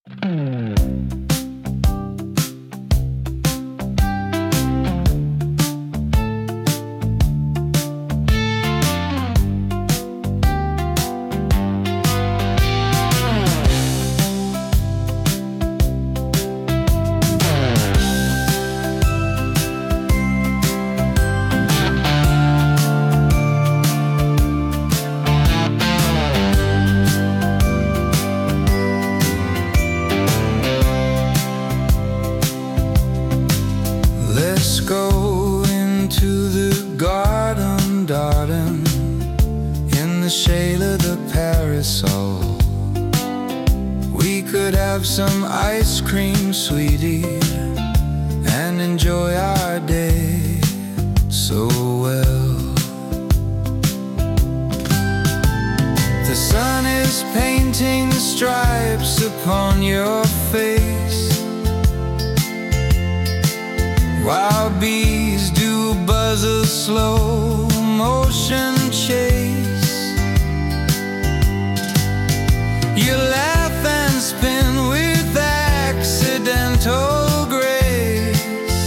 Let's go into the garden, darling, in the shade of the parasol. We could have some ice cream, sweetie, and enjoy our day so well. The sun is painting stripes upon your face. Wild bees do buzz a slow motion chase. You laugh and spin with accidental grace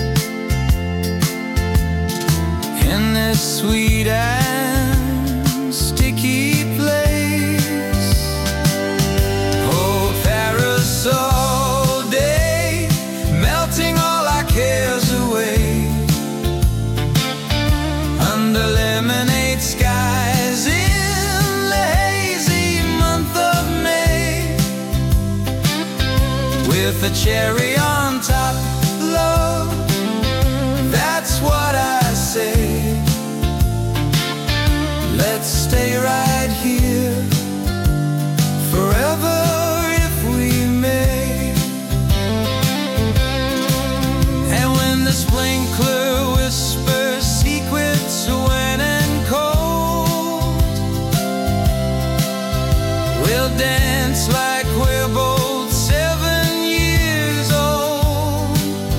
in this sweet and sticky place. Oh, parasol day, melting all our cares away under lemonade skies in the hazy month of May, with a cherry on top, love, that's what I say. Let's stay right here forever if we may. And when the sprinkler whispers secrets when and cold, we'll dance like we're both 7 years old.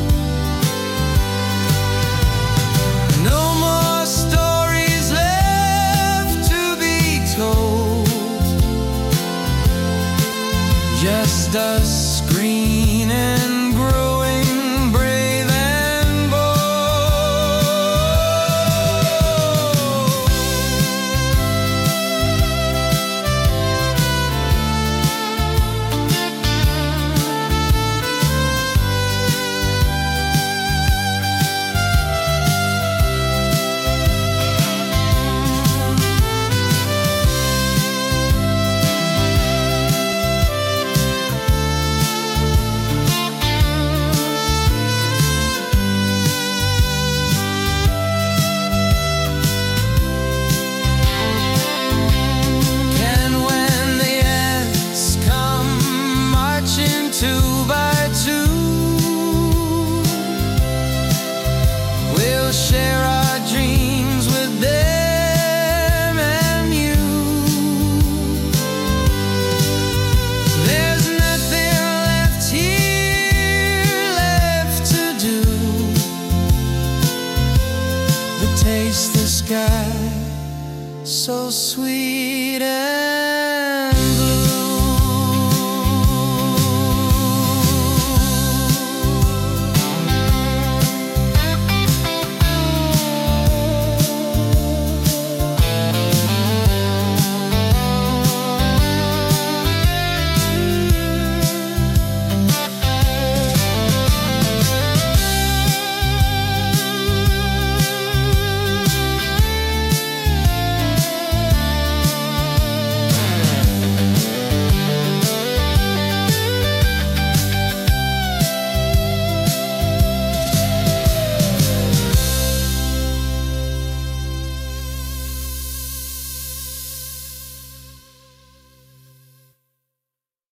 No more stories left to be told, just us green and grow